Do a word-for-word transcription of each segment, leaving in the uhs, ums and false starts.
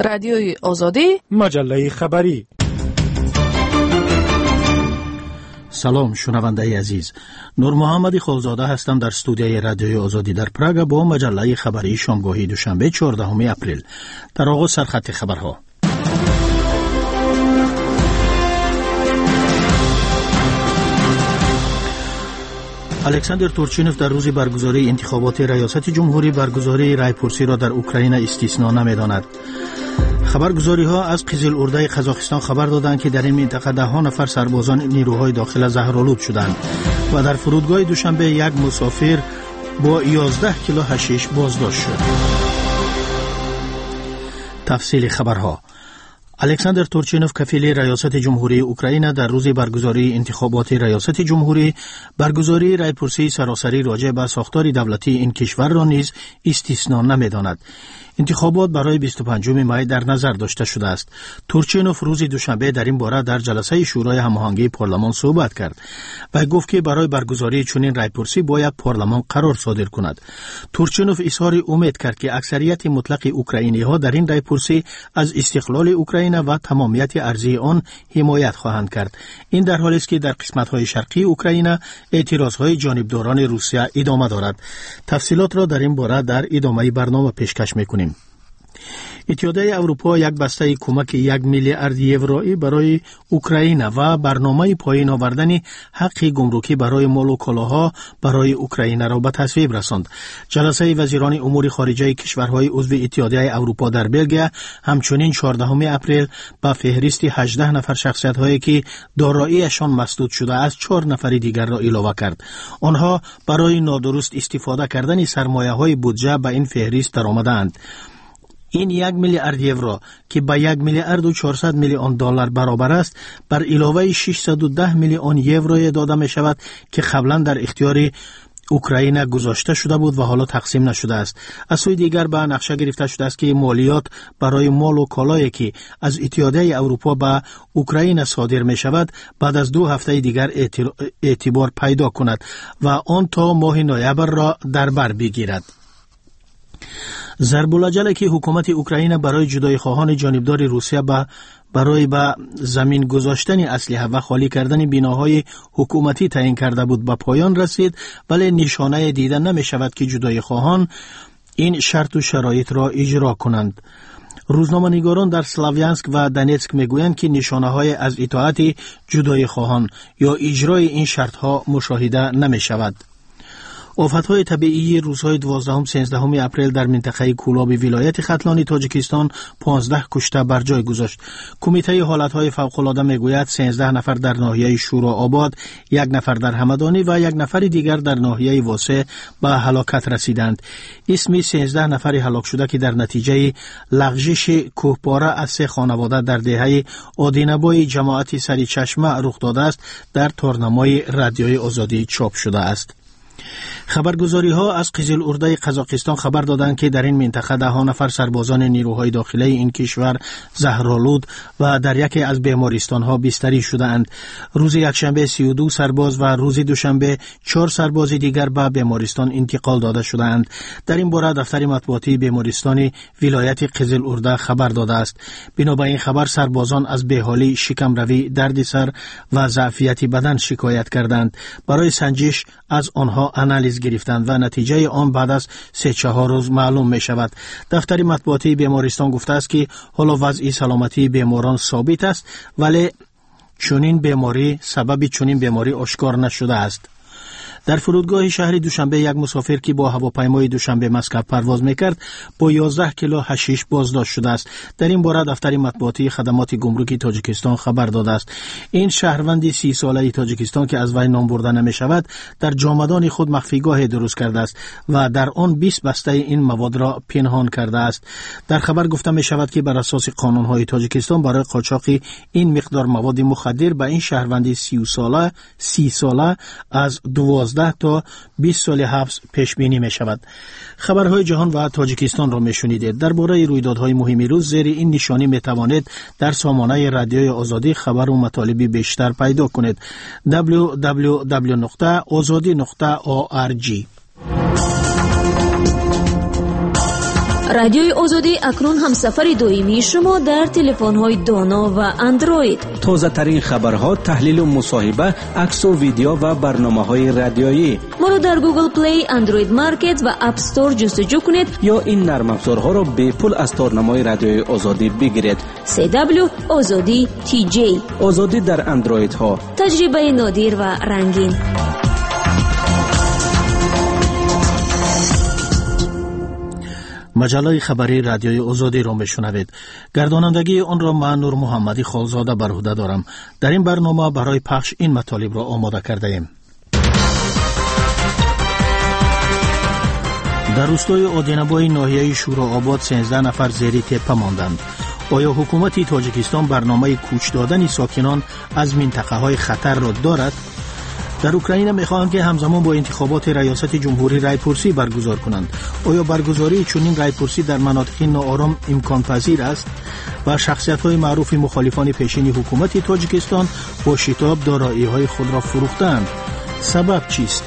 رادیوی آزادی، مجله خبری. سلام شنونده عزیز، نور محمدی خالزاده هستم در استودیوی رادیوی آزادی در پراگ با مجله خبری شامگاهی دوشنبه چهاردهم اپریل. در آغاز سرخط خبرها. الکساندر تورچینوف در روز برگزاری انتخابات ریاست جمهوری برگزاری رایپرسی را در اوکراین استثنا نمی‌داند. خبرگزاری ها از قزل ارده قزاقستان خبر دادند که در این منطقه ده ها نفر سربازان نیروهای داخل زهرآلود شدند و در فرودگاه دوشنبه یک مسافر با یازده کیلو حشیش بازداشت شد. تفصیل خبرها. الکساندر تورچینوف کفیل ریاست جمهوری اوکراین در روز برگزاری انتخابات ریاست جمهوری برگزاری رایپرسی سراسری راجع به ساختار دولتی این کشور را نیز استثنا نمی‌داند. انتخابات برای بیست و پنجم می در نظر داشته شده است. تورچینوف روز دوشنبه در این باره در جلسه شورای هماهنگی پارلمان صحبت کرد و گفت که برای برگزاری چنین رایپرسی باید پارلمان قرار صادر کند. تورچینوف اظهار امید کرد که اکثریت مطلق اوکراینی ها در این رایپرسی از استقلال اوکراین و تمامیت ارضی آن حمایت خواهند کرد. این در حالی است که در قسمت های شرقی اوکراین اعتراض های جانبداران روسیه ادامه دارد. تفصیلات را در این باره در ادامه برنامه پیشکش می‌کنیم. اتحادیه اروپا یک بسته کمک یک میلیارد یورویی برای اوکراین و برنامه پایین آوردن حق گمرکی برای مال و کالاها برای اوکراین را به تصویب رساند. جلسه وزیران امور خارجه کشورهای عضو اتحادیه اروپا در بلژیک همچنین چهاردهم اپریل به فهرست هجده نفر شخصیت‌هایی که دارایی‌شان مسدود شده از چهار نفر دیگر را اضافه کرد. آنها برای نادرست استفاده کردن سرمایه‌های بودجه به این فهرست درآمدند. این یک میلیارد یورو که به یک میلیارد و چهارصد میلیون دلار برابر است بر علاوه ششصد و ده میلیون یورو داده می شود که قبلا در اختیار اوکراین گذاشته شده بود و حالا تقسیم نشده است. از سوی دیگر به نقشه گرفته شده است که مالیات برای مال و کالایی که از اتحادیه اروپا به اوکراین صادر می شود بعد از دو هفته دیگر اعتبار پیدا کند و آن تا ماه نوامبر را در بر بگیرد. ضرب العجله که حکومت اوکراین برای جدای خواهان جانبدار روسیه به برای به زمین گذاشتن اسلحه و خالی کردن بناهای حکومتی تعیین کرده بود به پایان رسید، ولی نشانه دیده نمی شود که جدای خواهان این شرط و شرایط را اجرا کنند. روزنامه‌نگاران در سلاویانسک و دنیتسک میگویند که نشانه های از اطاعت جدای خواهان یا اجرای این شرط ها مشاهده نمی شود. آفت‌های طبیعی روزهای دوازدهم سیزدهم اپریل در منطقه کولاب ولایت ختلان تاجیکستان پانزده کشته بر جای گذاشت. کمیته حالت‌های فوق‌العاده میگوید سیزده نفر در ناحیه شورا آباد، یک نفر در همدانی و یک نفر دیگر در ناحیه واسه به هلاکت رسیدند. اسم سیزده نفر هلاک شده که در نتیجه لغزش کوهپاره از سه خانواده در دهه آدینبای جماعت سری چشمه رخ داده است در تارنمای رادیوی آزادی چاپ شده است. خبرگزاری ها از قزل ارده قزاقستان خبر دادند که در این منطقه ده ها نفر سربازان نیروهای داخلی این کشور زهرآلود و در یکی از بیمارستان ها بستری شدند. روز یکشنبه سی و دو سرباز و روز دوشنبه چهار سرباز دیگر به بیمارستان انتقال داده شدند. در این باره دفتر مطبوعاتی بیمارستان ولایت قزل ارده خبر داده است. بنابر این خبر سربازان از بیحالی، شکمروی، دردسر و ضعفیت بدن شکایت کردند. برای سنجش از آنها انالیز گرفتند و نتیجه آن بعد از سه چهار روز معلوم می شود. دفتر مطبوعاتی بیمارستان گفته است که حالا وضع سلامتی بیماران ثابت است، ولی چنین بیماری سبب چنین بیماری آشکار نشده است. در فرودگاه شهر دوشنبه یک مسافر که با هواپیمای دوشنبه مسکو پرواز میکرد با یازده کیلو حشیش بازداشت شده است. در این باره دفتر مطبوعاتی خدمات گمرکی تاجیکستان خبر داده است. این شهروند سی ساله تاجیکستان که از وی نام برده نمی شود در جامدان خود مخفیگاه درست کرده است و در آن بیست بسته این مواد را پنهان کرده است. در خبر گفته می شود که بر اساس قانون‌های تاجیکستان برای قاچاق این مقدار مواد مخدر به این شهروند سی ساله سی ساله از دوازده تا بیست سال حبس پیش بینی می شود. خبرهای جهان و تاجیکستان را می شنیدید. درباره رویدادهای مهم روز زیر این نشانی می توانید در سامانه رادیوی آزادی خبر و مطالب بیشتر پیدا کنید. دبلیو دبلیو دبلیو نقطه آزادی نقطه او آر جی. رادیوی آزادی اکنون هم سفر دائمی شما در تلفن‌های دانا و اندروید. تازه ترین خبرها، تحلیل و مصاحبه، عکس و ویدیو و برنامه‌های رادیویی. ما را در گوگل پلی، اندروید مارکت و اپ استور جستجو کنید یا این نرم افزارها را به پول از تارنمای رادیوی آزادی بگیرید. سی دبلیو آزادی تی جی. آزادی در اندروید ها. تجربه نادر و رنگین. مجله خبری رادیوی آزادی را میشنوید. گردانندگی آن را من نور محمدی خالزاده بر عهده دارم. در این برنامه برای پخش این مطالب را آماده کرده ایم. در روستای آدینابای ناحیه شورآباد سیزده نفر زیر تپه ماندند. آیا حکومت تاجیکستان برنامه کوچ دادن ساکنان از منطقه های خطر را دارد؟ در اوکراین می‌خواهند که همزمان با انتخابات ریاست جمهوری رایپرسی برگزار کنند. آیا برگزاری چنین رایپرسی در مناطق ناآرام امکان پذیر است؟ و شخصیت‌های معروف مخالفان پیشین حکومت تاجیکستان با شتاب دارایی‌های خود را فروختند. سبب چیست؟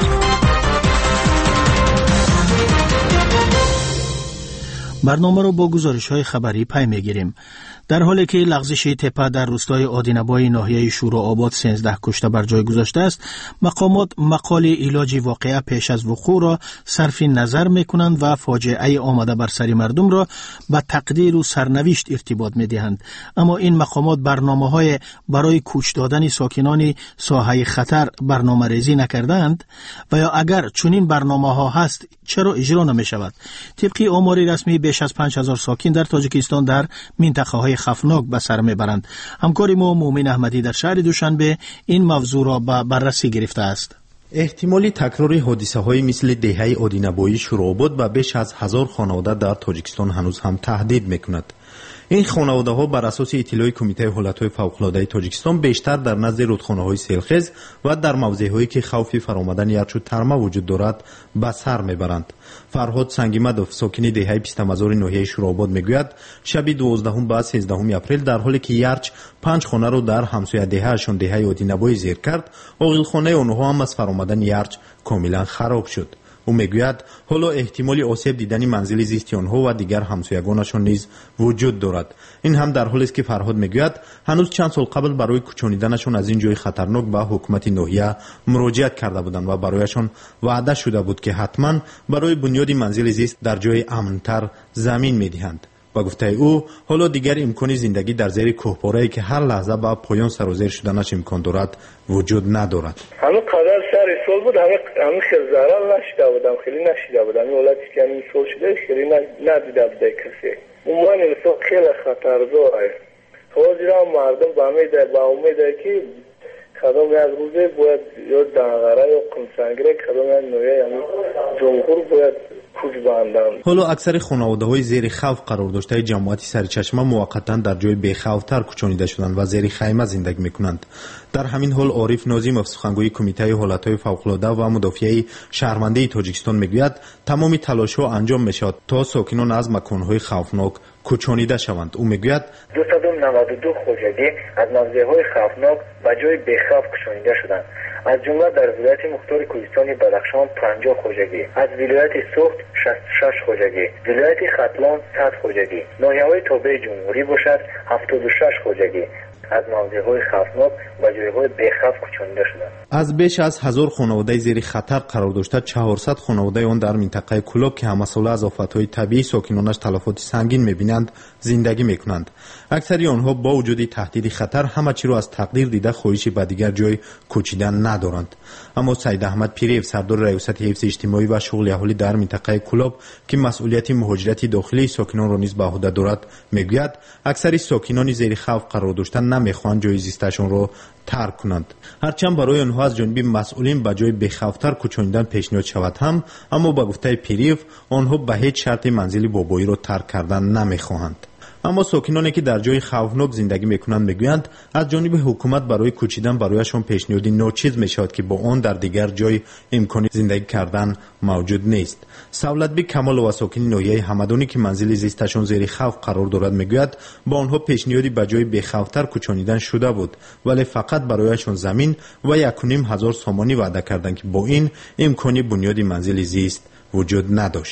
برنامه را با گزارش‌های خبری پی می‌گیریم. در حالی که لغزش تپه در روستای آدینابای ناحیه شورآباد سیزده کشته بر جای گذاشته است، مقامات مقاله علاج واقعه پیش از وقوع را صرف نظر می‌کنند و فاجعه آمده بر سر مردم را به تقدیر و سرنوشت ارتباط می‌دهند. اما این مقامات برنامه‌های برای کوچ دادن ساکنان ساحه خطر برنامه‌ریزی نکردند و یا اگر چنین برنامه‌ها هست چرا اجرا نمی‌شود؟ طبق آمار رسمی بیش از پنج هزار ساکن در تاجیکستان در منطقه‌های خفناک به سر میبرند. همکار ما مومن احمدی در شهر دوشنبه این موضوع را به بررسی گرفته است. احتمالی تکرار حادثه‌های مثل دهه آدینابایی شورآباد به بیش از هزار خانواده در تاجیکستان هنوز هم تهدید میکند. این خانواده‌ها بر اساس اطلاع کمیته حالت‌های فوق‌العاده تاجیکستان بیشتر در نزد رودخانه‌های سیلخیز و در موضع‌هایی که خوف فرآمدن یخ و ترمه وجود دارد به سر میبرند. فرهاد سنگیمدوف ساکن دهه پیستمزار ناحیه شورآباد میگوید شب دوازدهم به سیزدهم اپریل در حالی که یخ پنج خانه را در همسایه دهه‌شان دهه آدینابایی زیر کرد، عاقلخانه آنها هم از فرآمدن یخ کاملا خراب شد. او میگوید حالا احتمال آسیب دیدن منزل زیستی آنها و دیگر همسایگانشان نیز وجود دارد. این هم در حالی است که فرهاد میگوید هنوز چند سال قبل برای کوچانیدنشان از این جای خطرناک به حکومت ناحیه مراجعت کرده بودند و برایشان وعده شده بود که حتما برای بنیاد منزل زیست در جای امن‌تر زمین میدهند. با گفته او حالا دیگر امکان زندگی در زیر کوهپاره‌ای که هر لحظه به پایان سر و زیر شدنش امکان دارد وجود ندارد. همه قدر سر سال بود، همه همه خیلی ضرر نشده بودم، خیلی نشیده بودم. این ولایتی که همین سال شده خیلی ندیده بوده کسی. اونوان این سال خیلی خطرداره. حاضر هم مردم به امیده به امیده که کدام از روزه باید یا دنغره یا قمسنگره کدام از نوعه همین جمهور باید کوچ باندن. حالا اکثر خانواده‌های زیر خوف قرار داشته جماعت سرچشمه موقتا در جای بی‌خوف‌تر کوچانیده شدند و زیر خیمه زندگی می‌کنند. در همین حال عارف ناظمov سخنگوی کمیته حالت‌های فوق‌العاده و مدافع شهروندی تاجیکستان میگوید تمام تلاش‌ها انجام می‌شود تا ساکنان از مکان‌های خوفناک کوچانیده شوند. او میگوید دویست و نود و دو خودجی از موضع‌های خوفناک به جای بی‌خوف کوچانیده شدند. از جمله در ولایت مختار کوهستان بدخشان پنجاه خودجی، از ولایت سوخت شصت و شش خودجی، ولایت ختلان صد خودجی، ناحیه‌های تابع جمهوری باشد هفتاد و شش خودجی از موضع‌های خوفناک به جای‌های بی‌خوف کوچانیده شدند. از بیش از هزار خانواده زیر خطر قرار داشته چهارصد خانواده آن در منطقه کلاب که همساله از آفت‌های طبیعی ساکنانش تلفات سنگین می‌بینند زندگی می‌کنند. اکثری آنها با وجود تهدید خطر همه چیز را از تقدیر دیده خواهشی به دیگر جای کوچیدن ندارند. اما سید احمد پیریف سردار ریاست حفظ اجتماعی و شغل اهالی در منطقه کلاب که مسئولیت مهاجرت داخلی ساکنان را نیز به عهده دارد میگوید اکثر ساکنان زیر خوف قرار داشته نمیخواهند جای زیستشان را ترک کنند. هرچند برای آنها از جانب مسئولین به جای بی‌خوف‌تر کوچانیدن پیشنهاد شود هم، اما با گفته پیریف آنها به هیچ شرط منزل بابایی را ترک کردن نمیخواهند. اما ساکنانی که در جای خوفناک زندگی میکنند میگویند از جانب حکومت برای کوچیدن برایشان پیشنهادی ناچیز میشود که با آن در دیگر جای امکان زندگی کردن موجود نیست. سولتبی کمال و ساکن ناحیه همدانی که منزل زیستشان زیر خوف قرار دارد میگوید با آنها پیشنهادی به جای بی‌خوف‌تر کوچانیدن شده بود، ولی فقط برایشان زمین و یک و نیم هزار سامانی وعده کردند که با این امکانی بنیاد منزل زیست وجود نداشت.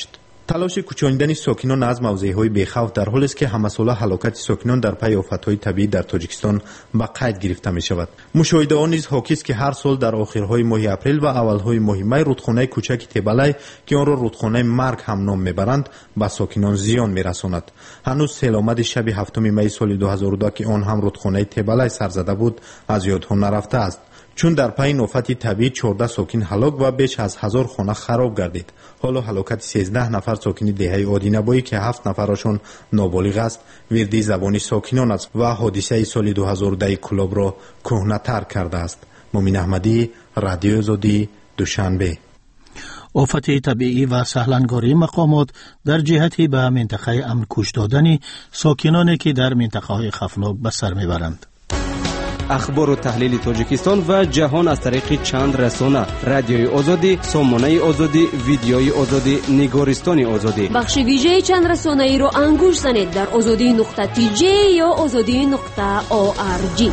تلاش کوچاندن ساکنان از موضع‌های بی‌خوف در حالی است که همساله هلاکت ساکنان در پی آفت‌های طبیعی در تاجیکستان به قید گرفته می‌شود. مشاهده‌ها نیز حاکی است که هر سال در آخرهای ماه اپریل و اولهای ماه می رودخانه کوچک تبلای که آن را رودخانه مرگ هم نام می‌برند به ساکنان زیان می‌رساند. هنوز سیل‌آمد شب هفتم می سال دو هزار و دو که آن هم رودخانه تبلای سر زده بود از یادها نرفته است، چون در پی آفت طبیعی چهارده ساکن هلاک و بیش از هزار خانه خراب گردید. حالا هلاکت سیزده نفر ساکن دهه آدینه‌بایی که هفت نفرشان نابالغ است وردی زبانی ساکنان است و حادثه سال دو هزار و ده کلاب را کهنه‌تر کرده است. مومن احمدی، رادیو آزادی، دوشنبه. آفت طبیعی و سهلنگاری مقامات در جهتی به منطقه امن کش دادن ساکنانی که در منطقه های خفناک به سر میبرند. اخبار و تحلیل تاجیکستان و جهان از طریق چند رسانه: رادیوی آزادی، سامانه آزادی، ویدیوی آزادی، نگارستان آزادی. بخش ویژه چند رسانه ای را انگوش زنید در آزادی نقطه تی جی یا آزادی نقطه او آر جی.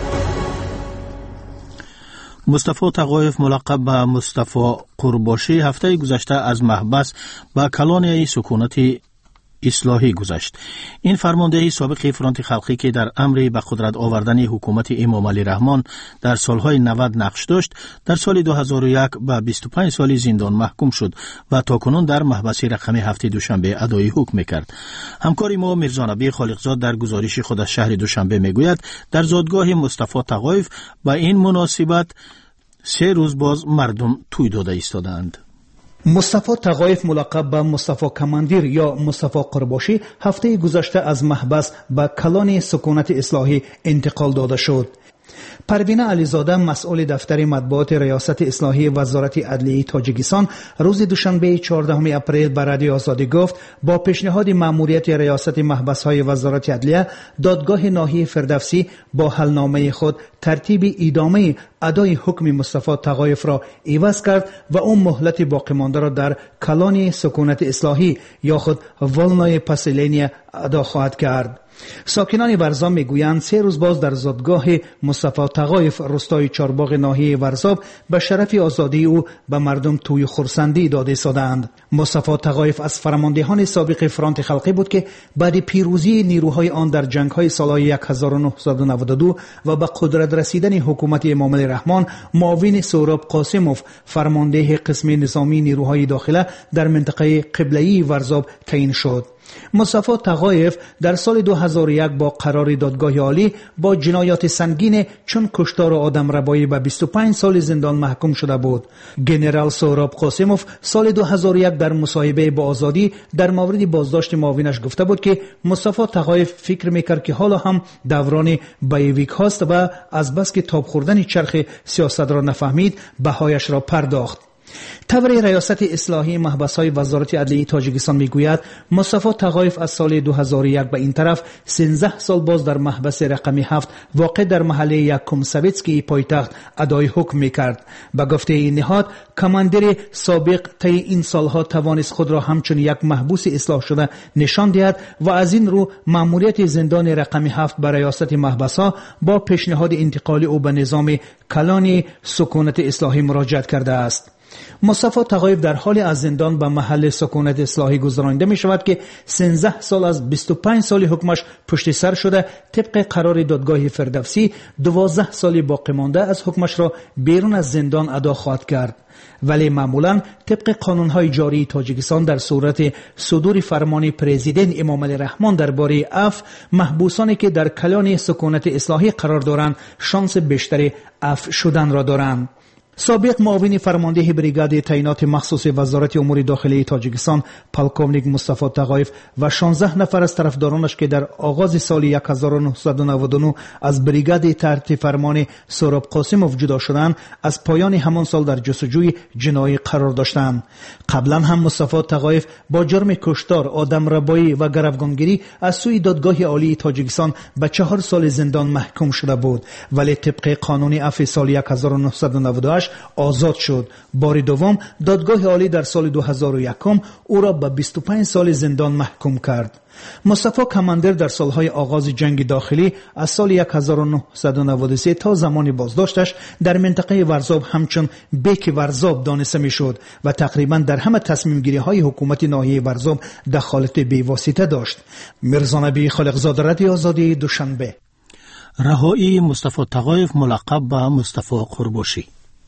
مصطفی تقایف ملقب به مصطفی قرباشی هفته گذشته از محبس به کلانی سکونت اصلاحی گذشت. این فرماندهی سابق فرانت خلقی که در امری به قدرت آوردن حکومت امام علی رحمان در سالهای نود نقش داشت، در سال دو هزار و یک به بیست و پنج سال زندان محکوم شد و تاکنون در محبس رقم هفت دوشنبه ادای حکم میکرد. همکار ما میرزا نبی خالقزاد در گزارش خود از شهر دوشنبه میگوید در زادگاه مصطفی تقایف با این مناسبت سه روز باز مردم توی داده ایستادند. مصطفی تقایف ملقب به مصطفی کماندیر یا مصطفی قرباشی هفته گذشته از محبس به کلان سکونت اصلاحی انتقال داده شد. پروینه علیزاده مسئول دفتر مطبوعات ریاست اصلاحی وزارت عدلیه تاجیکستان روز دوشنبه چهاردهم اپریل به رادیو آزادی گفت با پیشنهاد مأموریت ریاست محبس‌های وزارت عدلیه دادگاه ناحیه فردوسی با حلنامه خود ترتیب ادامه ادای حکم مصطفی تقایف را عوض کرد و اون مهلت باقی مانده را در کلان سکونت اصلاحی یا خود ولنای پسیلینی ادا خواهد کرد. ساکنان ورزاب میگویند سه روز باز در زادگاه مصطفی تقایف روستای چارباغ ناحیه ورزاب به شرف آزادی او به مردم توی خرسندی داده شدند. مصطفی تقایف از فرماندهان سابق فرانت خلقی بود که بعد پیروزی نیروهای آن در جنگ‌های سال هزار و نهصد و نود و دو و به قدرت رسیدن حکومت امام علی رحمان معاون سهراب قاسموف فرمانده قسم نظامی نیروهای داخله در منطقه قبله‌ای ورزاب تعیین شد. مصطفی تقایف در سال دو هزار و یک با قرار دادگاه عالی با جنایات سنگین چون کشتار و آدم ربایی به بیست و پنج سال زندان محکوم شده بود. ژنرال سهراب قاسموف سال دو هزار و یک در مصاحبه با آزادی در مورد بازداشت معاونش گفته بود که مصطفی تقایف فکر میکرد که حالا هم دوران بایویک هاست و از بس که تاب خوردن چرخ سیاست را نفهمید بهایش را پرداخت. تبر ریاست اصلاحی محبس‌های وزارت عدلیه تاجیکستان میگوید مصطفی تقایف از سال دو هزار و یک به این طرف سیزده سال باز در محبس رقم هفت واقع در محله یکم سویتسکی پایتخت ادای حکم میکرد. به گفته این نهاد کماندیر سابق طی این سالها توانست خود را همچون یک محبوس اصلاح شده نشان دهد و از این رو مأموریت زندان رقم هفت به ریاست محبس‌ها با پیشنهاد انتقال او به نظام کلان سکونت اصلاحی مراجعت کرده است. مصطفی تقایف در حال از زندان به محل سکونت اصلاحی گذرانده می شود که سیزده سال از بیست و پنج سال حکمش پشت سر شده. طبق قرار دادگاه فردوسی دوازده سال باقی مانده از حکمش را بیرون از زندان ادا خواهد کرد. ولی معمولا طبق قانونهای جاری تاجیکستان در صورت صدور فرمان پرزیدنت امام علی رحمان درباره عفو محبوسانی که در کلان سکونت اصلاحی قرار دارند شانس بیشتر عفو شدن را دارند. سابق معاون فرمانده بریگاد تعینات مخصوص وزارت امور داخلی تاجیکستان پالکوونیک مصطفی تقایف و شانزده نفر از طرفدارانش که در آغاز سال هزار و نهصد و نود و نه از بریگاد تحت فرمان سهراب قاسموف جدا شدند از پایان همان سال در جستجوی جنایی قرار داشتند. قبلا هم مصطفی تقایف با جرم کشتار، آدم ربایی و گروگانگیری از سوی دادگاه عالی تاجیکستان به چهار سال زندان محکوم شده بود، ولی طبق قانون عفو سال هزار و نهصد و نود و هشت هشت آزاد شد. بار دوم دادگاه عالی در سال دو هزار و یک او را به بیست و پنج سال زندان محکوم کرد. مصطفی کماندر در سالهای آغاز جنگ داخلی از سال هزار و نهصد و نود و سه تا زمان بازداشتش در منطقه ورزاب همچون بیک ورزاب دانسته میشد و تقریبا در همه تصمیم گیری های حکومت ناحیه ورزاب دخالت بی‌واسطه داشت. میرزا نبی خالقزاده، رادیو آزادی، دوشنبه. رهایی مصطفی تقایف ملقب به مصطفی قرباشی.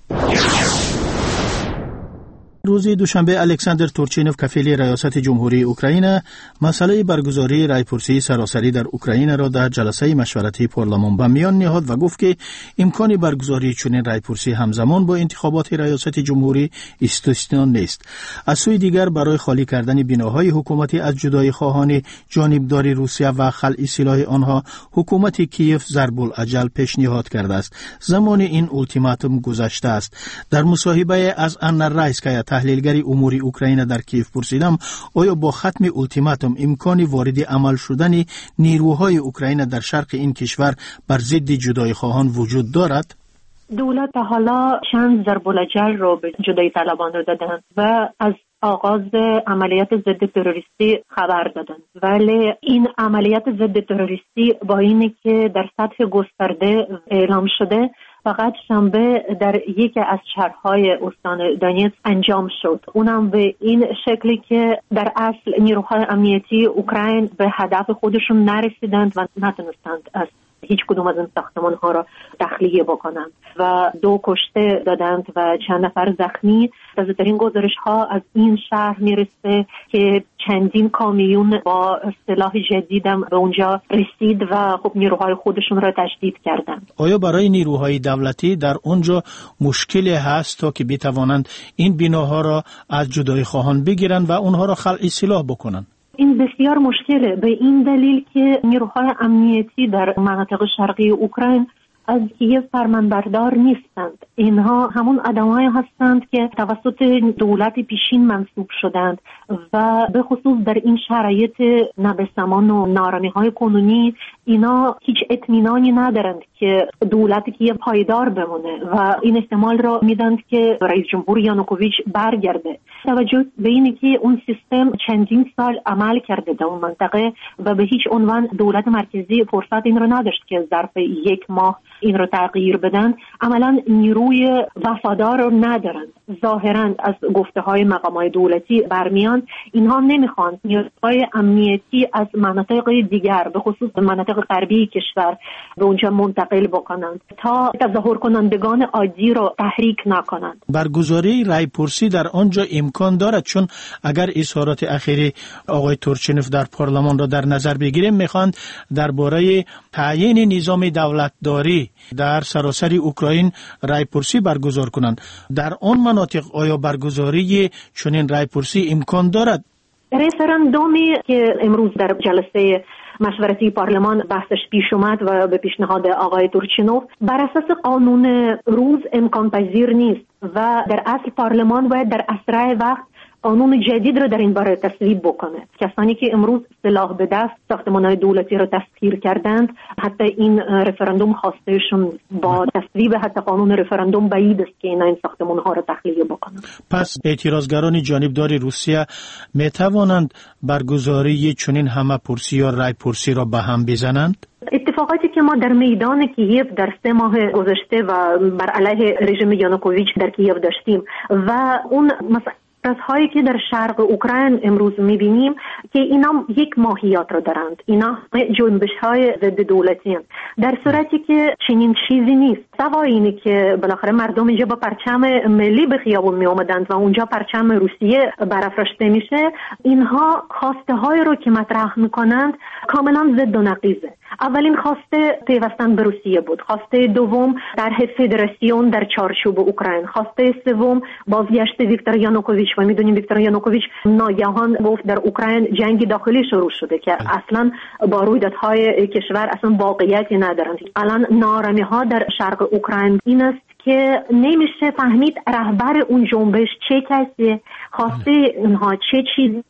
روز دوشنبه الکساندر تورچینوف کفیل ریاست جمهوری اوکراین مسئله برگزاری رایپرسی سراسری در اوکراین را در جلسه مشورتی پارلمان به میان نهاد و گفت که امکان برگزاری چنین رایپرسی همزمان با انتخابات ریاست جمهوری استثنا نیست. از سوی دیگر برای خالی کردن بناهای حکومتی از جدای خواهان جانبداری روسیه و خلع سلاح آنها حکومت کیف ضرب الاجل پیشنهاد کرده است. زمان این اولتیماتوم گذشته است. در مصاحبه از انا رایس که تحلیلگری امور اوکراین در کیف پرسیدم آیا با ختم اولتیماتوم امکانی وارد عمل شدن نیروهای اوکراین در شرق این کشور بر ضد جدای خواهان وجود دارد؟ دولت حالا چند ضرب الاجل را به جدای طلبان را دادند و از آغاز عملیات ضد تروریستی خبر دادند، ولی این عملیات ضد تروریستی با اینه که در سطح گسترده اعلام شده فقط شنبه در یکی از شهرهای استان دونیتسک انجام شد، اونم به این شکلی که در اصل نیروهای امنیتی اوکراین به هدف خودشون نرسیدند و نتونستند از هیچ کدوم از این ساختمان ها را تخلیه بکنند و دو کشته دادند و چند نفر زخمی. تازه‌ترین گزارش ها از این شهر میرسه که چندین کامیون با سلاح جدیدم به اونجا رسید و خب نیروهای خودشون را تشدید کردند. آیا برای نیروهای دولتی در اونجا مشکلی هست تا که بتوانند این بناها را از جدای خواهان بگیرند و اونها را خلع سلاح بکنند؟ این بسیار مشکله به این دلیل که نیروهای امنیتی در مناطق شرقی اوکراین از کیف فرمانبردار نیستند. اینها همون آدمایی هستند که توسط دولت پیشین منصوب شدند و به خصوص در این شرایط نابسامان و نارامی‌های کنونی اینا هیچ اطمینانی ندارند که دولت کیف پایدار بمونه و این احتمال را میدند که رئیس جمهور یانوکوویچ برگرده. توجه به اینه که اون سیستم چندین سال عمل کرده در اون منطقه و به هیچ عنوان دولت مرکزی فرصت این رو نداشت که ظرف یک ماه این رو تغییر بدن. عملا نیروی وفادار رو ندارند. ظاهرا از گفته های مقام های دولتی برمیان اینها نمیخوان نیروهای امنیتی از مناطق دیگر به خصوص مناطق غربی کشور به اونجا منتقل بکنند تا تظاهر کنندگان عادی رو تحریک نکنند. برگزاری رایپرسی در آنجا امکان دارد، چون اگر اظهارات اخیری آقای تورچینوف در پارلمان را در نظر بگیریم میخواند درباره تعیین نظام دولتداری در سراسر اوکراین رایپرسی برگزار کنند. در آن مناطق آیا برگزاری چنین رایپرسی امکان دارد؟ رفراندومی که امروز در جلسه مشورتی پارلمان بحثش پیش اومد و به پیشنهاد آقای تورچینوف بر اساس قانون روز امکان پذیر نیست و در اصل پارلمان باید در اسرع وقت قانون جدید رو در این باره تصویب بکنه. کسانی که امروز سلاح به دست ساختمان‌های دولتی رو تسخیر کردند، حتی این رفراندوم خواستهشون با تصویب حتی قانون رفراندوم بعید است که اینا این ساختمان‌ها رو تخلیه بکنن. پس اعتراضگران جانبدار روسیه می توانند برگزاری چنین همه پرسی یا رای پرسی را به هم بزنند؟ اتفاقاتی که ما در میدان کیف در سه ماه گذشته و بر علیه رژیم یانوکوویچ در کیف داشتیم و اون مثلا هایی که در شرق اوکراین امروز میبینیم که اینا یک ماهیت رو دارند. اینا جنبش های ضد دولتی هستند. در صورتی که چنین چیزی نیست. سوای اینه که بالاخره مردم اینجا با پرچم ملی به خیابون می اومدند و اونجا پرچم روسیه برافراشته میشه، اینها خواسته های رو که مطرح میکنند کاملا ضد و نقیضه. اولین خواسته پیوستن به روسیه بود، خواسته دوم طرح فدراسیون در چارچوب اوکراین، خواسته سوم بازگشت ویکتور یانوکوویچ و میدونیم ویکتور یانوکوویچ ناگهان گفت در اوکراین جنگ داخلی شروع شده که اصلا با رویدادهای کشور اصلا واقعیتی ندارند. الان نارامی ها در شرق اوکراین این است که نمیشه فهمید رهبر اون جنبش چه کسیه، خواسته اونها چه چیزه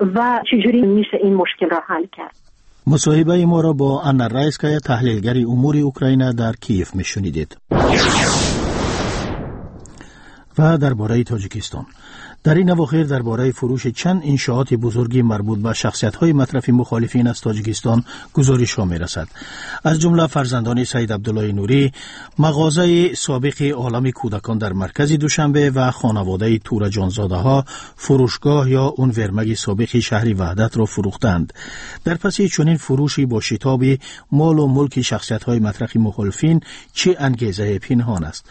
و چجوری میشه این مشکل را حل کرد. مصاحبه ما را با انا رایسکایا تحلیلگر امور اوکراین در کیف میشنیدید. و درباره تاجیکستان. در این اواخر درباره فروش چند انشاءات بزرگی مربوط به شخصیت‌های مطرف مخالفین از تاجیکستان گزارش‌ها می‌رسد. از جمله فرزندان سید عبدالله نوری، مغازه سابق عالم کودکان در مرکز دوشنبه و خانواده تورا جانزاده‌ها فروشگاه یا اون ورمگ سابق شهر وحدت را فروختند. در پس چنین فروشی با شتاب مال و ملک شخصیت‌های مطرح مخالفین چه انگیزه پنهان است؟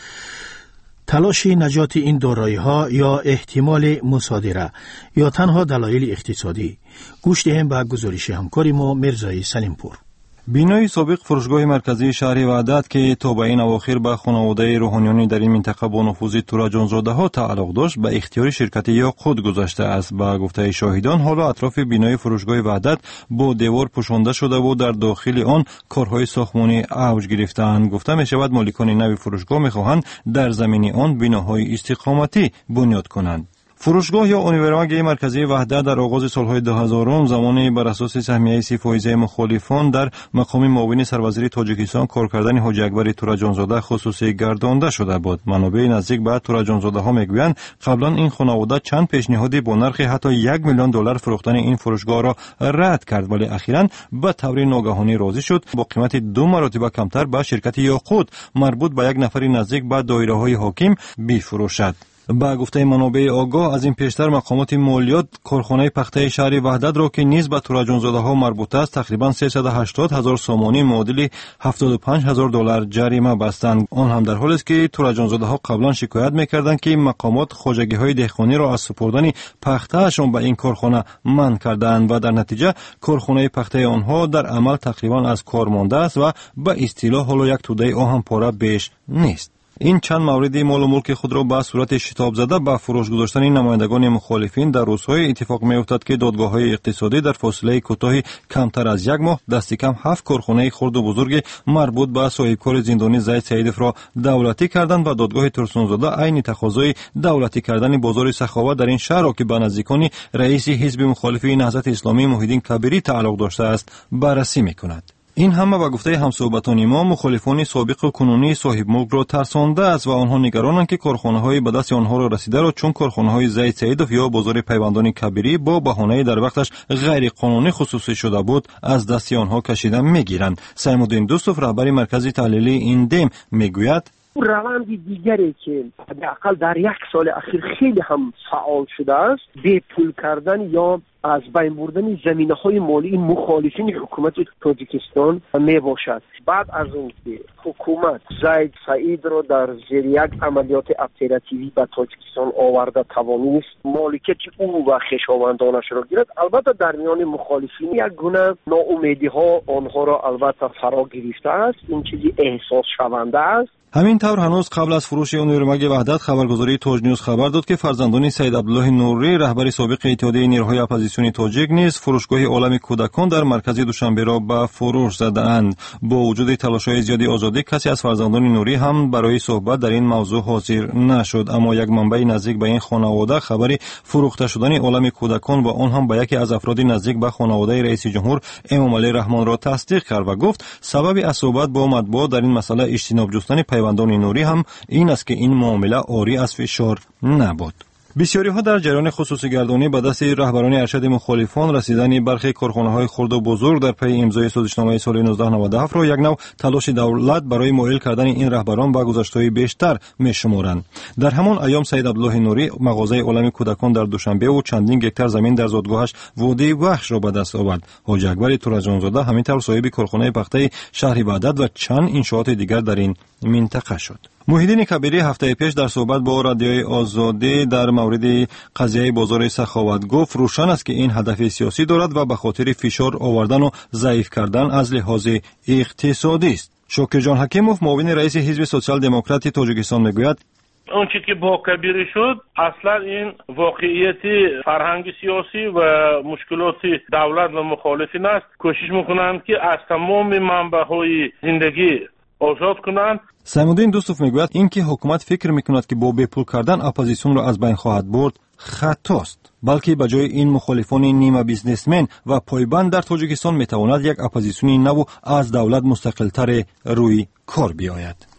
تلاش نجات این دارایی‌ها یا احتمال مصادره یا تنها دلایل اقتصادی؟ گوش دهیم به گزارش همکاری ما مرزای سلیمپور. بینای سابق فروشگاه مرکزی شهر وحدت که تا به این اواخر به خانواده روحانیانی در این منطقه با نفوذ تورا جانزاده‌ها تعلق داشت به اختیار شرکت یاقوت گذاشته است. به گفته شاهدان حالا اطراف بینای فروشگاه وحدت با دیوار پوشانده شده و در داخل آن کارهای ساختمانی اوج گرفته‌اند. گفته می شود مالکان نوی فروشگاه می‌خواهند در زمین آن بناهای استقامتی بنیاد کنند. فروشگاه یا اونیورماگ مرکزی وحدت در آغاز سالهای دو هزارم زمانی بر اساس سهمیه سی فایزه مخالفان در مقام معاون سروزیر تاجیکستان کار کردن حاجی اکبر تورا جانزاده خصوصی گردانده شده بود. منابع نزدیک به تورا جانزاده ها میگویند قبلا این خانواده چند پیشنهادی با نرخ حتی یک میلیون دلار فروختن این فروشگاه را رد کرد، ولی اخیراً به طور ناگهانی راضی شد با قیمت دو مرتبه کمتر به شرکت یاقوت مربوط به یک نفر نزدیک به دایره های حاکم بفروشد. با گفته منابع آگاه از این پیشتر مقامات مالیات کارخانه پخته شهر وحدت را که نیز به تورا جانزاده ها مربوط است تقریبا سیصد و هشتاد هزار سامانی معادل هفتاد و پنج هزار دلار جریمه بستند. آن هم در حالی است که تورا جانزاده ها قبلا شکایت میکردند که مقامات خواجگی های دهقانی را از سپردن پخته اشان به این کارخانه منع کردند و در نتیجه کارخانه پخته آنها در عمل تقریبا از کار مانده است و به اصطلاح حالا یک توده آهن پاره بیش نیست. این چند موردی مال و ملک خود را به صورت شتاب زده به فروش گذاشتن نمایندگان مخالفین در روزهای اتفاق می‌افتد که دادگاه‌های اقتصادی در فاصله کوتاهی کمتر از یک ماه دست کم هفت کارخانه خرد و بزرگ مربوط به صاحبکار زندانی زید سعیدов را دولتی کردند و دادگاه ترسونزاده عین تقاضای دولتی کردن بازار سخاوت در این شهر را که به نزدیکان رئیس حزب مخالفی نهضت اسلامی محیدین کبیری تعلق داشته است بررسی می‌کند. این همه با گفته همصحبتان ما مخالفان سابق و کنونی صاحب ملک را ترسانده است و آنها نگرانند که کارخانه‌های به دست آنها را رسیده را چون کارخانه‌های زید سعیدов یا بازار پیوندان کبیری با بهانه در وقتش غیر قانونی خصوصی شده بود از دست آنها کشیده می‌گیرند. سیمودین دوستوف رهبر مرکز تحلیلی این دم میگوید روند دیگری که حداقل در یک سال اخیر خیلی هم فعال شده است به پول کردن یا از بین بردن زمینه‌های مالی مخالفین حکومت تاجیکستان می باشد. بعد از اون که حکومت زید سعید را در زیر یک عملیات اپراتیوی به تاجیکستان آورده توانست مالکیت او و خویشاوندانش را گیرد، البته در میان مخالفین یک گونه ناامیدی ها آنها را البته فرا گرفته است. این چیزی احساس شونده است. همین طور هنوز قبل از فروش اونیورماگ وحدت خبرگزاری تاج نیوز خبر داد که فرزندان سید عبدالله نوری رهبر سابق اتحادیه نیروهای اپوزیسیونی تاجیک نیز فروشگاه عالم کودکان در مرکز دوشنبه را به فروش زدند. با وجود تلاش‌های زیادی آزادی کسی از فرزندان نوری هم برای صحبت در این موضوع حاضر نشد، اما یک منبع نزدیک به این خانواده خبری فروخته شدن عالم کودکان و آن هم به یکی از افراد نزدیک به خانواده رئیس جمهور امامعلی رحمان را تصدیق کرد و گفت سبب از صحبت با مطبوعات در این مسئله اجتناب جستن پیوندان نوری هم این است که این معامله عاری از فشار نبود. بسیاری ها در جریان خصوصی گردانی به دست رهبران ارشد مخالفان رسیدن برخی کارخانه‌های خرد و بزرگ در پی امضای سازشنامه سال نوزده نود و هفت را یک نوع تلاش دولت برای مائل کردن این رهبران به گذشته‌های بیشتر می‌شمارند. در همان ایام سید عبدالله نوری مغازه عالم کودکان در دوشنبه و چندین هکتار زمین در زادگاهش وادی وحش را به دست آورد. حاجی اکبر تورا جانزاده همینطور صاحب کارخانه پخته شهر وحدت و چند انشاءات دیگر در این منطقه شد. محیدین کبیری هفته پیش در صحبت با رادیوی آزادی در مورد قضیه بازار سخاوت گفت روشن است که این هدف سیاسی دارد و به خاطر فشار آوردن و ضعیف کردن از لحاظ اقتصادی است. شوکر جان حکیموف معاون رئیس حزب سوسیال دموکرات تاجیکستان میگوید اون چیزی که با کبیری شد اصلا این واقعیت فرهنگ سیاسی و مشکلات دولت و مخالفین است. کوشش میکنند که از تمام منبع‌های زندگی آزاد کنند. سیمودین دوستوف میگوید اینکه حکومت فکر میکند که با بپول کردن اپوزیسیون را از بین خواهد برد خطاست، بلکه به جای این مخالفان نیمه بیزنسمن و پایبند در تاجیکستان میتواند یک اپوزیسیون نو از دولت مستقلتر روی کار بیاید.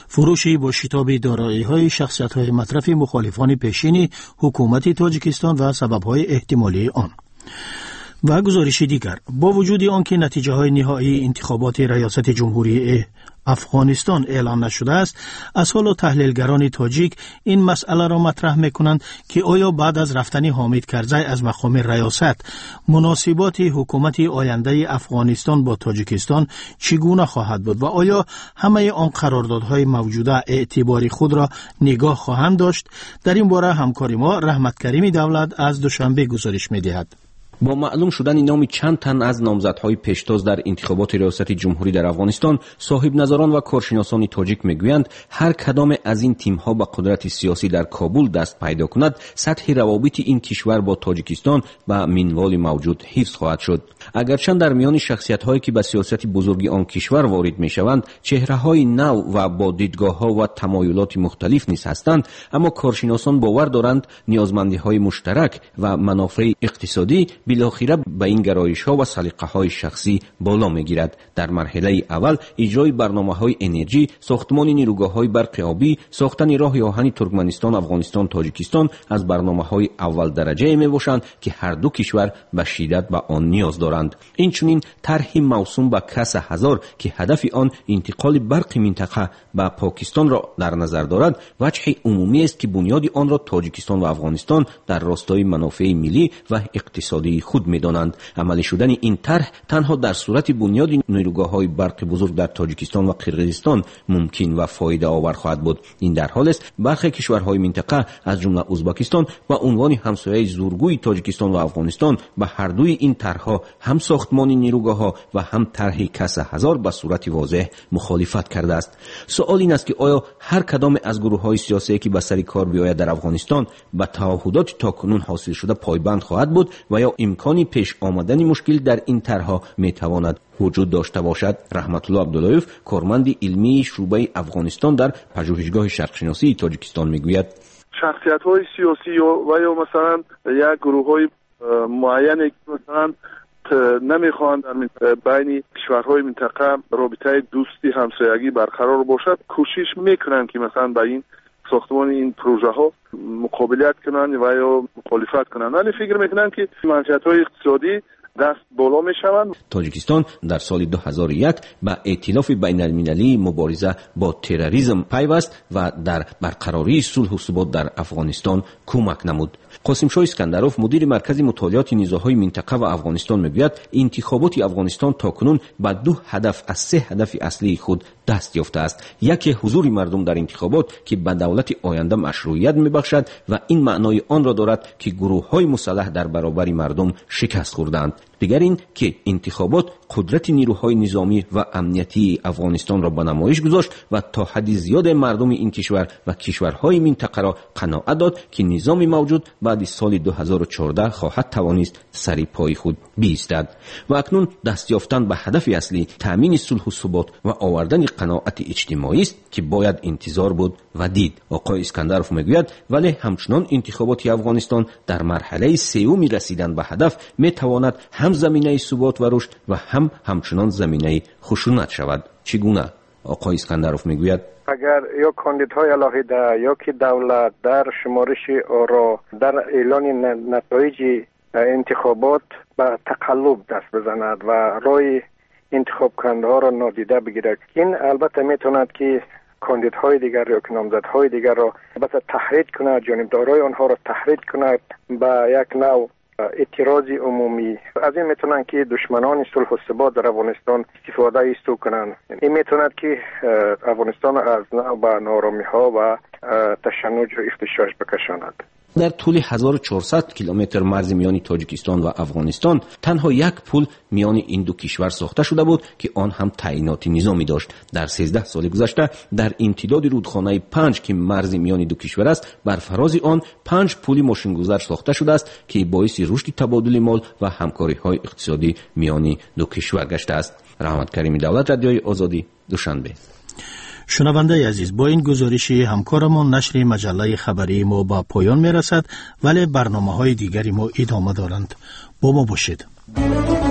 فروشی با شتاب دارایی‌های شخصیت‌های مطرف مخالفان پیشین حکومت تاجیکستان و سبب‌های احتمالی آن. و گزارش دیگر، با وجود آنکه نتیجه های نهایی انتخابات ریاست جمهوری افغانستان اعلام نشده است، از حالا تحلیلگران تاجیک این مسئله را مطرح می‌کنند که آیا بعد از رفتن حامد کرزی از مقام ریاست مناسبات حکومت آینده افغانستان با تاجیکستان چگونه خواهد بود و آیا همه آن قراردادهای موجوده اعتبار خود را نگاه خواهند داشت؟ در این باره همکار ما رحمت کریمی دولت از دوشنبه گزارش می‌دهد. با معلوم شدن نام چند تن از نامزدهای پیشتاز در انتخابات ریاست جمهوری در افغانستان، صاحب نظران و کارشناسان تاجیک میگویند هر کدام از این تیم‌ها به قدرت سیاسی در کابل دست پیدا کند، سطح روابط این کشور با تاجیکستان به منوال موجود حفظ خواهد شد. اگرچه در میان شخصیت‌هایی که به سیاست بزرگی آن کشور وارد میشوند چهره‌های نو و با دیدگاه‌ها و تمایلات مختلف نیز هستند، اما کارشناسان باور دارند نیازمندی‌های مشترک و منافع اقتصادی بالاخره به این گرایش‌ها و سلیقه‌های شخصی بالا می‌گیرد. در مرحله اول اجرای برنامه‌های انرژی، ساختمان نیروگاه‌های برق آبی، ساختن راه آهن ترکمنستان، افغانستان، تاجیکستان از برنامه‌های اول درجه میباشند که هر دو کشور به شدت به آن نیاز دارند. اینچنین طرح موسوم به کاس هزار که هدف آن انتقال برق منطقه به پاکستان را در نظر دارد، وجه عمومی است که بنیاد آن را تاجیکستان و افغانستان در راستای منافع ملی و اقتصادی خود می‌دانند. عملی شدن این طرح تنها در صورت بنیاد نیروگاه‌های برق بزرگ در تاجیکستان و قرقیزستان ممکن و فایده آور خواهد بود. این در حالی است برخی کشورهای منطقه از جمله ازبکستان به عنوان همسایه زورگوی تاجیکستان و افغانستان به هر دوی این طرح‌ها، هم ساختمان نیروگاه‌ها و هم طرح کاس هزار به صورت واضح مخالفت کرده است. سوال این است که آیا هر کدام از گروه‌های سیاسی که به سر کار بیاید در افغانستان به تعهدات تاکنون حاصل شده پایبند خواهد بود و یا امکانی پیش آمدن مشکل در این طرح‌ها میتواند وجود داشته باشد؟ رحمت الله عبداللهیف، کارمند علمی شعبه افغانستان در پژوهشگاه شرقشناسی تاجیکستان میگوید شخصیت‌های سیاسی و یا مثلا یک گروه‌های معین مثلا نمیخوان در بین کشورهای منطقه رابطه دوستی همسایگی برقرار باشد، کوشش میکنن که مثلا با این ساختمان این پروژه ها مقابلت کنن و یا مخالفت کنن، ولی فکر میکنن که منشأهای اقتصادی دست بالا میشوند. تاجیکستان در سال دو هزار و یک به ائتلاف بین المللی مبارزه با تروریسم پیوست و در برقراری صلح و ثبات در افغانستان کمک نمود. قاسم شاه اسکندروف، مدیر مرکز مطالعات نزاع‌های منطقه و افغانستان میگوید انتخابات افغانستان تاکنون به دو هدف از سه هدف اصلی خود دست یافته است. یکی حضور مردم در انتخابات که به دولت آینده مشروعیت میبخشد و این معنای آن را دارد که گروه‌های مسلح در برابر مردم شکست خوردند. دیگر این که انتخابات قدرت نیروهای نظامی و امنیتی افغانستان را به نمایش گذاشت و تا حد زیاد مردم این کشور و کشورهای منطقه را قناعت داد که نظام موجود بعد از سال دو هزار و چهارده خواهد توانست سر پای خود بایستد و اکنون دست یافتن به هدف اصلی تامین صلح و ثبات و آوردن قناعت اجتماعی است که باید انتظار بود و دید. آقای اسکندروف میگوید ولی همچنان انتخابات افغانستان در مرحله سوم رسیدن به هدف میتواند هم زمینه ثبات و رشد و هم همچنان زمینه خشونت شود. چگونه؟ آقای اسکندروف میگوید اگر یا کاندیدهای علاقه یا که دولت در شمارش آرا در اعلان نتایج انتخابات به تقلب دست بزند و رای انتخاب کننده ها را نادیده بگیرد، این البته میتواند که کاندیدهای دیگر یا که نامزدهای دیگر را البته تحریک کند، جانبدارای آنها را تحریک کند به یک نوع اعتراض عمومی. از این میتونن که دشمنان صلح و ثبات در افغانستان استفاده ایستو کنن. این میتوند که افغانستان از نوع به نارامی ها و تشنج و اختشاش بکشاند. در طول هزار و چهارصد کیلومتر مرز میان تاجیکستان و افغانستان تنها یک پل میان این دو کشور ساخته شده بود که آن هم تعیینات نظامی داشت. در سیزده سال گذشته در امتداد رودخانه پنج که مرز میان دو کشور است، بر فراز آن پنج پل ماشینگذار ساخته شده است که باعث رشد تبادل مال و همکاری‌های اقتصادی میان دو کشور گشته است. رحمت کریمی دولت، رادیوی آزادی، دوشنبه. شنونده عزیز، با این گزارش همکارمان نشر مجله خبری ما با پایان می رسد، ولی برنامه های دیگری ما ادامه دارند. با ما باشید.